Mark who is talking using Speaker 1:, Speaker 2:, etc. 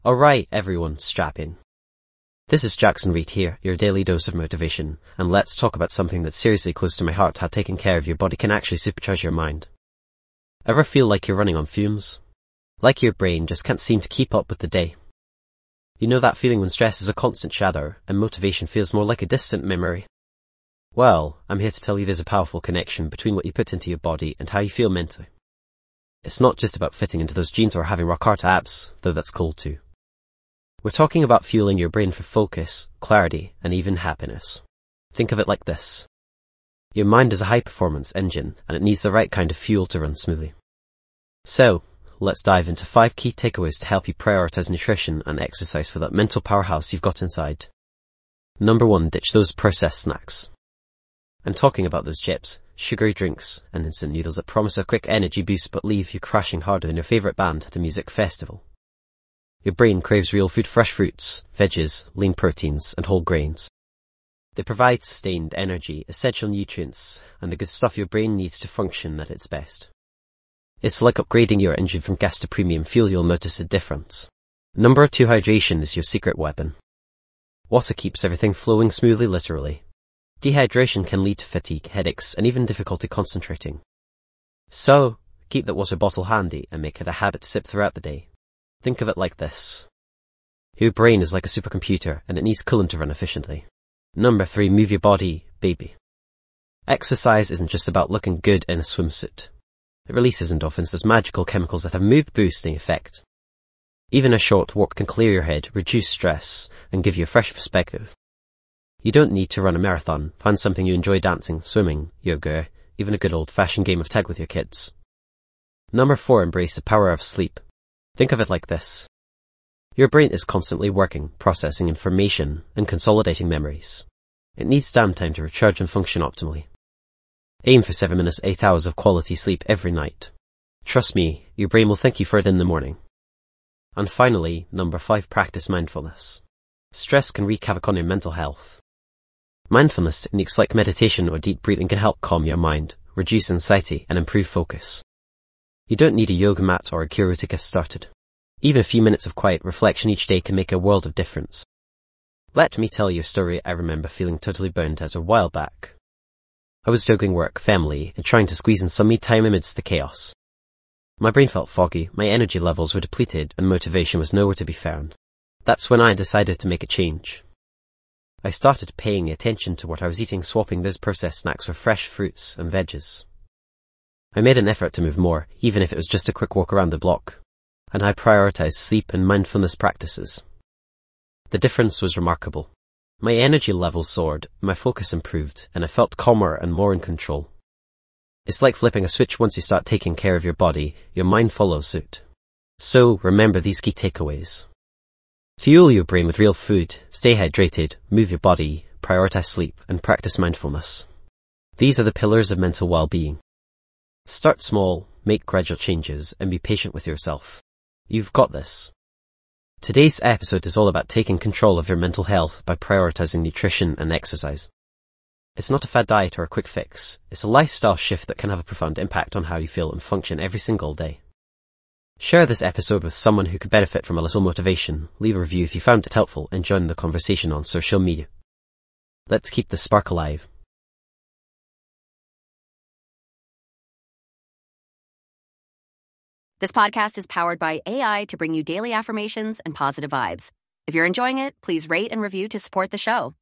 Speaker 1: Alright everyone, strap in. This is Jackson Reed here, your daily dose of motivation, and let's talk about something that's seriously close to my heart, how taking care of your body can actually supercharge your mind. Ever feel like you're running on fumes? Like your brain just can't seem to keep up with the day? You know that feeling when stress is a constant shadow, and motivation feels more like a distant memory? Well, I'm here to tell you there's a powerful connection between what you put into your body and how you feel mentally. It's not just about fitting into those jeans or having rock-hard abs, though that's cool too. We're talking about fueling your brain for focus, clarity, and even happiness. Think of it like this. Your mind is a high-performance engine, and it needs the right kind of fuel to run smoothly. So, let's dive into 5 key takeaways to help you prioritize nutrition and exercise for that mental powerhouse you've got inside. Number 1, ditch those processed snacks. I'm talking about those chips, sugary drinks, and instant noodles that promise a quick energy boost but leave you crashing harder than your favourite band at a music festival. Your brain craves real food, fresh fruits, veggies, lean proteins, and whole grains. They provide sustained energy, essential nutrients, and the good stuff your brain needs to function at its best. It's like upgrading your engine from gas to premium fuel. You'll notice a difference. Number 2, hydration is your secret weapon. Water keeps everything flowing smoothly, literally. Dehydration can lead to fatigue, headaches, and even difficulty concentrating. So, keep that water bottle handy and make it a habit to sip throughout the day. Think of it like this. Your brain is like a supercomputer, and it needs coolant to run efficiently. Number 3, move your body, baby. Exercise isn't just about looking good in a swimsuit. It releases endorphins, those magical chemicals that have mood-boosting effect. Even a short walk can clear your head, reduce stress, and give you a fresh perspective. You don't need to run a marathon. Find something you enjoy: dancing, swimming, yoga, even a good old-fashioned game of tag with your kids. Number 4, embrace the power of sleep. Think of it like this. Your brain is constantly working, processing information, and consolidating memories. It needs downtime to recharge and function optimally. Aim for 7 minutes, 8 hours of quality sleep every night. Trust me, your brain will thank you for it in the morning. And finally, number 5, practice mindfulness. Stress can wreak havoc on your mental health. Mindfulness techniques like meditation or deep breathing can help calm your mind, reduce anxiety, and improve focus. You don't need a yoga mat or a guru to get started. Even a few minutes of quiet reflection each day can make a world of difference. Let me tell you a story. I remember feeling totally burned out a while back. I was juggling work, family, and trying to squeeze in some me time amidst the chaos. My brain felt foggy, my energy levels were depleted, and motivation was nowhere to be found. That's when I decided to make a change. I started paying attention to what I was eating, swapping those processed snacks for fresh fruits and veggies. I made an effort to move more, even if it was just a quick walk around the block, and I prioritized sleep and mindfulness practices. The difference was remarkable. My energy levels soared, my focus improved, and I felt calmer and more in control. It's like flipping a switch. Once you start taking care of your body, your mind follows suit. So, remember these key takeaways. Fuel your brain with real food, stay hydrated, move your body, prioritize sleep, and practice mindfulness. These are the pillars of mental well-being. Start small, make gradual changes, and be patient with yourself. You've got this. Today's episode is all about taking control of your mental health by prioritizing nutrition and exercise. It's not a fad diet or a quick fix. It's a lifestyle shift that can have a profound impact on how you feel and function every single day. Share this episode with someone who could benefit from a little motivation. Leave a review if you found it helpful, and join the conversation on social media. Let's keep the spark alive.
Speaker 2: This podcast is powered by AI to bring you daily affirmations and positive vibes. If you're enjoying it, please rate and review to support the show.